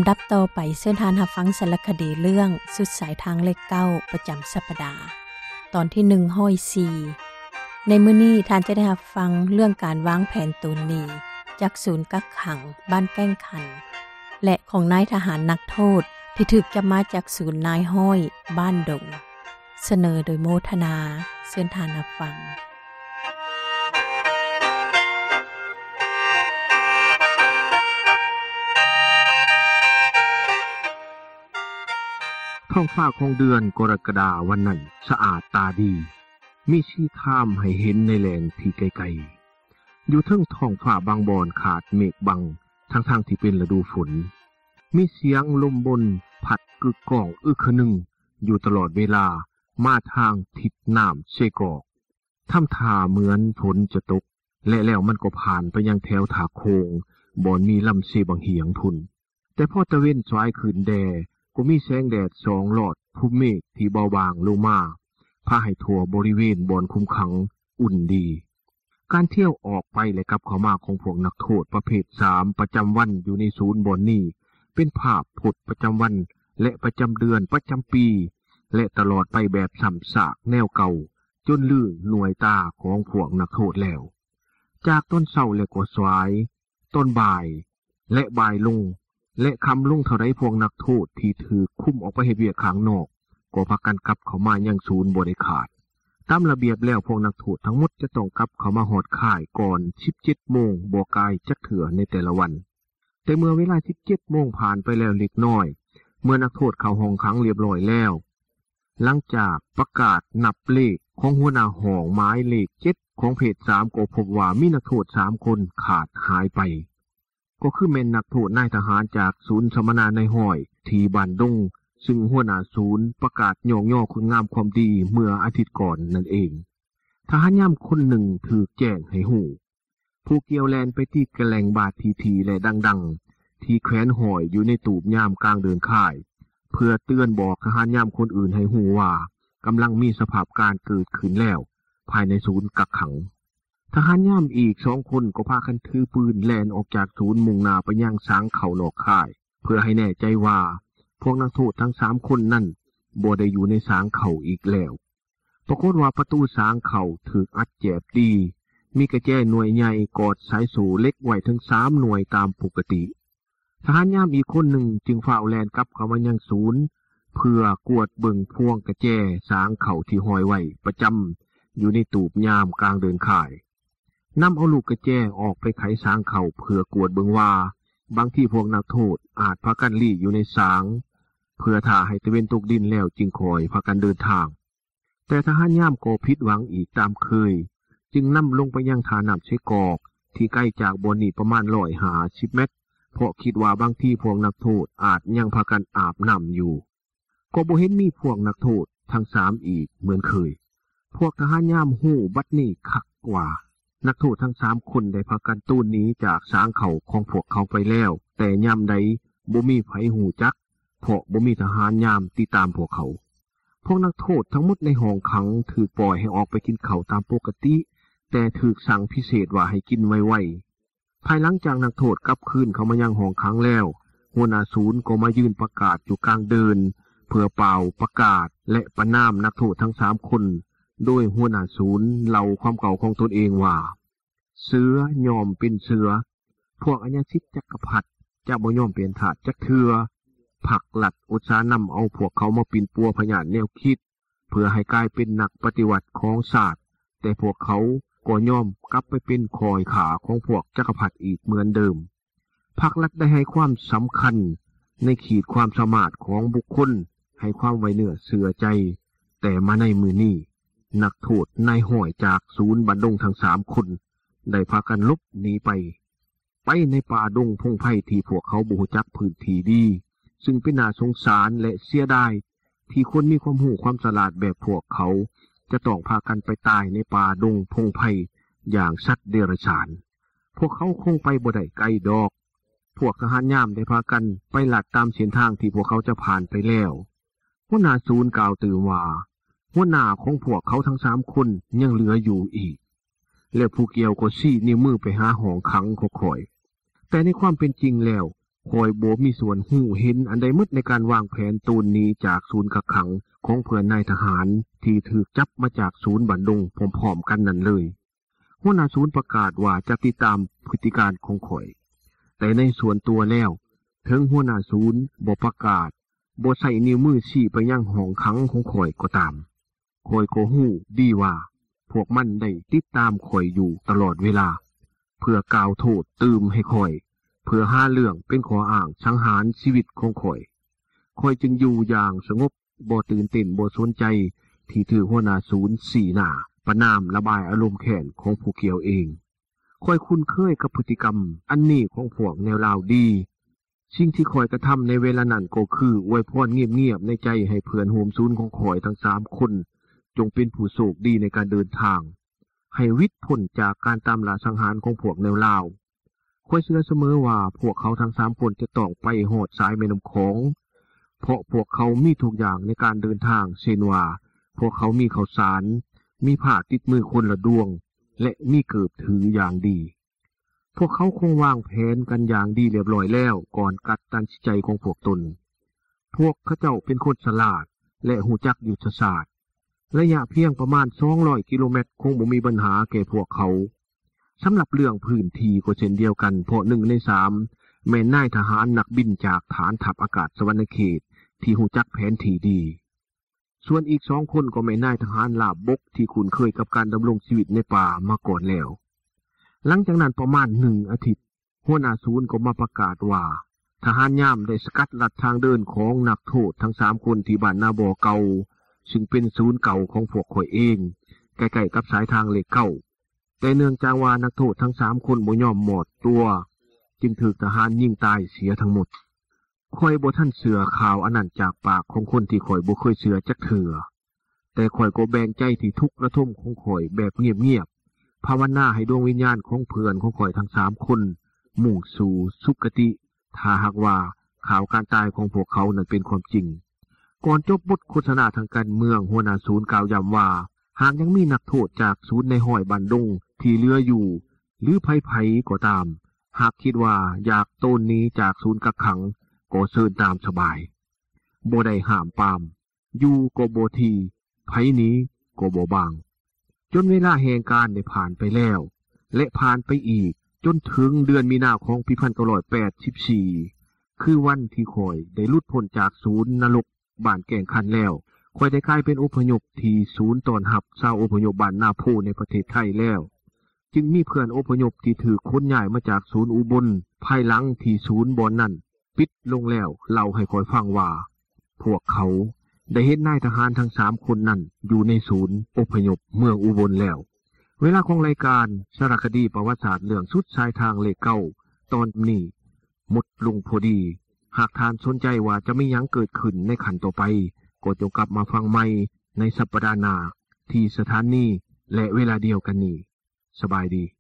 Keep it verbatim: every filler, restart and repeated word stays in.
ำดับต่อไปเส้นทานรับฟังสารคดีเรื่องสุดสายทางเลขเก้าประจำสัปดาห์ตอนที่หนึ่งร้อยสี่ ในมื้อนี้ท่านจะได้รับฟังเรื่องการวางแผนตูนหนีจากศูนย์กักขังบ้านแก้งขันและของนายทหารนักโทษที่ถูกจับมาจากศูนย์นายห้อยบ้านดงเสนอโดยโมทนาเส้นทานรับฟังท้องฟ้าของเดือนกรกฎาวันนั้นสะอาดตาดีมีชีข้ามให้เห็นในแหล่งที่ไกลๆอยู่เทิงท้องฟ้าบางบอนขาดเมฆบังทั้งๆที่เป็นฤดูฝนมีเสียงลมบนพัดกึกก้องอึกคนึงอยู่ตลอดเวลามาทางทิศน้ำเชกอกทำท่าเหมือนฝนจะตกและแล้วมันก็ผ่านไปยังแถวถาโคงบ่อนมีลำเสบังเหียงพุ่นแต่พอตะเว้นสายขึ้นแดก็มีแสงแดดสองหลอดภูมิเมฆที่เบาบางลงมาพาให้ทั่วบริเวณบ่อนคุมขังอุ่นดีการเที่ยวออกไปและกลับเข้ามาของพวกนักโทษประเภทสามประจำวันอยู่ในศูนย์บ่อนนี้เป็นภาพผดประจำวันและประจำเดือนประจำปีและตลอดไปแบบซ้ำซากแนวเก่าจนลืมหน่วยตาของพวกนักโทษแล้วจากต้นเช้าและก็สายต้นบ่ายและบ่ายลงและคำลงเท่าใดพวกนักโทษที่ถือคุ้มออกไปเฮ็ดเวียกข้างนอกก็พากันกลับเข้ามายังศูนย์บ่ได้ขาดตามระเบียบแล้วพวกนักโทษทั้งหมดจะต้องกลับเข้ามาหอดค่ายก่อน สิบเจ็ดโมงบ่กายจักเถื่อในแต่ละวันแต่เมื่อเวลา สิบเจ็ดโมงผ่านไปแล้วเล็กน้อยเมื่อนักโทษเข้าห้องขังเรียบร้อยแล้วหลังจากประกาศนับเลขของหัวหน้าห้องหมายเลขเจ็ดของเพจสามก็พบว่ามีนักโทษสามคนขาดหายไปก็คือแม่นนักโทษนายทหารจากศูนย์สมนาในห้อยที่บ้านดงซึ่งหัวหน้าศูนย์ประกาศย่องย่อคุณงามความดีเมื่ออาทิตย์ก่อนนั่นเองทหารย่ำคนหนึ่งถูกแจ้งให้หูผู้เกี่ยวแลนไปที่กระแหลงบาดทีๆและดังๆที่แขวนห้อยอยู่ในตูบย่ำกลางเดินค่ายเพื่อเตือนบอกทหารย่ำคนอื่นให้หูว่ากำลังมีสภาพการเกิดขึ้นแล้วภายในศูนย์กักขังทหารย่ำอีกสองคนก็พากันถือปืนแล่นออกจากศูนย์มุ่งหน้าไปยังสางเขานอกค่ายเพื่อให้แน่ใจว่าพวกนักโทษทั้งสามคนนั่นบ่ได้อยู่ในสางเขาอีกแล้วปรากฏว่าประตูสางเขาถูกอัดแจบดีมีกระแจหน่วยใหญ่กอดสายสูเล็กไว้ทั้งสามหน่วยตามปกติทหารย่ำอีกคนหนึ่งจึงฝ่าแล่นกลับเข้ามายังศูนย์เพื่อกวดเบิ่งพวงกระแจสางเขาที่ห้อยไว้ประจำอยู่ในตูบย่ำกลางเดินค่ายนำเอาลูกกระแจออกไปไขสางเขาเพื่อกวดเบิ่งว่าบางที่พวกนักโทษอาจพากันลี้อยู่ในสางเพื่อท่าให้ตะเวนตกดินแล้วจึงคอยพากันเดินทางแต่ทหารย่ำก็ผิดหวังอีกตามเคยจึงนำลงไปยังท่าน้ำใช้กอกที่ใกล้จากบ่อนนี้ประมาณร้อยห้าสิบเมตรเพราะคิดว่าบางที่พวกนักโทษอาจยังพากันอาบน้ำอยู่ก็บ่เห็นมีพวกนักโทษทั้งสามอีกเหมือนเคยพวกทหารย่ำหู้บัดนี้คักกว่านักโทษทั้งสามคนได้พากันตูนหนีจากสางเขาของพวกเขาไปแล้วแต่ย่ำใดบ่มีไผหูจักเพราะบ่มีทหารย่ำติดตามพวกเขาพวกนักโทษทั้งหมดในห้องขังถูกปล่อยให้ออกไปกินข้าวตามปกติแต่ถูกสั่งพิเศษว่าให้กินไวๆภายหลังจากนักโทษกลับคืนเข้ามายังห้องขังแล้วหัวหน้าศูนย์ก็มายืนประกาศอยู่กลางเดินเพื่อเป่าประกาศและประณามนักโทษทั้งสามคนโดยหัวหน้าศูนย์เล่าความเก่าของตนเองว่าเสือยอมเป็นเสือพวกอัญญสิทธิ์จักรพรรดิจะบ่ยอมเปลี่ยนถาดจักเทือผักหลัดอุตสาหนำเอาพวกเขามาปินปัวพยานแนวคิดเพื่อให้กลายเป็นนักปฏิวัติของศาสตร์แต่พวกเขาก็ยอมกลับไปเป็นคอยขาของพวกจักรพรรดิอีกเหมือนเดิมผักหลัดได้ให้ความสำคัญในขีดความสามารถของบุคคลให้ความไว้เนื้อเสือใจแต่มาในมือนี้นักโทษนายห้อยจากศูนย์บันดงทั้งสามคนได้พากันลบหนีไปไปในป่าดงพงไผ่ที่พวกเขาบ่รู้จักพื้นที่ดีซึ่งเป็นน่าสงสารและเสียดายที่คนมีความรู้ความฉลาดแบบพวกเขาจะต้องพากันไปตายในป่าดงพงไผ่อย่างสัตว์เดรัจฉานพวกเขาคงไปบ่ได้ไกลดอกพวกทหารย่ำได้พากันไปลัดตามเส้นทางที่พวกเขาจะผ่านไปแล้วหัวหน้าศูนย์กล่าวตื่นว่าหัวหน้าของพวกเขาทั้งสามคนยังเหลืออยู่อีกและผู้เกี่ยวก็ชี้นิ้วมือไปหาห้องขังค่อยๆแต่ในความเป็นจริงแล้วคอยบ่มีส่วนหู้เห็นอันใดมึดในการวางแผนตูนนี้จากศูนย์กักขังของเพื่อนนายทหารที่ถูกจับมาจากศูนย์บันดงพร้อมๆกันนั่นเลยหัวหน้าศูนย์ประกาศว่าจะติดตามพฤติการของข่อยแต่ในส่วนตัวแล้วถึงหัวหน้าศูนย์บ่ประกาศบ่ใส่นิ้วมือชี้ไปยังห้องขังของข่อยก็ตามข่อยก็ฮู้ดีว่าพวกมันได้ติดตามข่อยอยู่ตลอดเวลาเพื่อกล่าวโทษตืมให้ข่อยเพื่อหาเรื่องเป็นข้ออ้างสังหารชีวิตของข่อยข่อยจึงอยู่อย่างสงบบ่ตื่นเต้นบ่สนใจที่ถือหัวหน้าศูนย์สี่หน้าประนามระบายอารมณ์แค้นของผู้เกี่ยวเองข่อยคุ้นเคยกับพฤติกรรมอันนี้ของพวกแนวลาวดีสิ่งที่ข่อยกระทำในเวลานั้นก็คืออวยพรเงียบๆในใจให้เพื่อนโฮมศูนย์ของข่อยทั้งสามคนจงเป็นผู้โชคดีในการเดินทางให้วิทย์พ้นจากการตามล่าสังหารของพวกแนวลาวข่อยเชื่อเสมอว่าพวกเขาทั้งสามคนจะต้องไปหอดสายแม่น้ำโขงเพราะพวกเขามีทุกอย่างในการเดินทางเช่นว่าพวกเขามีข้าวสารมีผ้าติดมือคนละดวงและมีเกิบถืออย่างดีพวกเขาคงวางแผนกันอย่างดีเรียบร้อยแล้วก่อนกัดตัดสินใจของพวกตนพวกเขาเจ้าเป็นคนฉลาดและหูจักยุทธศาสตร์ระยะเพียงประมาณสองร้อยกิโลเมตรคงบ่มีปัญหาแก่พวกเขาสำหรับเรื่องพื้นที่ก็เช่นเดียวกันเพราะหนึ่งในสามแม่นายทหารนักบินจากฐานทัพอากาศสวรรณเขตที่หูจักแผนที่ดีส่วนอีกสองคนก็แม่นายทหารลาบบกที่คุ้นเคยกับการดำรงชีวิตในป่ามาก่อนแล้วหลังจากนั้นประมาณหนึ่งอาทิตย์หัวหน้าศูนย์ก็มาประกาศว่าทหารย่ามได้สกัดลัดทางเดินของนักโทษทั้งสามคนที่บ้านนาบ่อเก่าซึ่งเป็นศูนย์เก่าของพวกข่อยเองใกล้ๆกับสายทางเหล็กเก่าแต่เนื่องจากว่านักโทษทั้งสามคนบ่ยอมมอบตัวจึงถูกทหารยิงตายเสียทั้งหมดข่อยบ่ทันเชื่อข่าวอันนั้นจากปากของคนที่ข่อยบ่เคยเชื่อจักเทื่อแต่ข่อยก็แบ่งใจที่ทุกข์ระทมของข่อยแบบเงียบๆภาวนาให้ดวงวิญญาณของเพื่อนของข่อยทั้งสามคนมุ่งสู่สุคติถ้าหากว่าข่าวการตายของพวกเขานั้นเป็นความจริงก่อนจบบทโฆษณาทางการเมืองหัวหน้าศูนย์กล่าวย้ำว่าหากยังมีนักโทษจากศูนย์ในห้อยบันดงที่เหลืออยู่หรือไผๆก็ตามหากคิดว่าอยากโตนนี้จากศูนย์กักขังก็เชิญตามสบายบ่ได้ห้ามปามอยู่ก็บ่ทีไผนี้ก็บ่บางจนเวลาแห่งการได้ผ่านไปแล้วและผ่านไปอีกจนถึงเดือนมีนาคมปีหนึ่งพันเก้าร้อยแปดสิบสี่คือวันที่ข่อยได้หลุดพ้นจากศูนย์นรกบ้านแก่งคันแล้วข่อยได้กลายเป็นอพยพที่ศูนย์ตอนรับชาวอพยพบ้านนาโพในประเทศไทยแล้วจึงมีเพื่อนอพยพที่ถือขนย้ายมาจากศูนย์อุบลภายหลังที่ศูนย์บ่อนนั้นปิดลงแล้วเล่าให้ข่อยฟังว่าพวกเขาได้เห็นนายทหารทั้งสามคนนั้นอยู่ในศูนย์อพยพเมืองอุบลแล้วเวลาของรายการสารคดีประวัติศาสตร์เรื่องสุดสายทางเลขเก้าตอนนี้หมดลงพอดีหากท่านสนใจว่าจะมีหยังเกิดขึ้นในขั้นต่อไปก็จงกลับมาฟังใหม่ในสัปดาห์หน้าที่สถานีและเวลาเดียวกันนี้สบายดี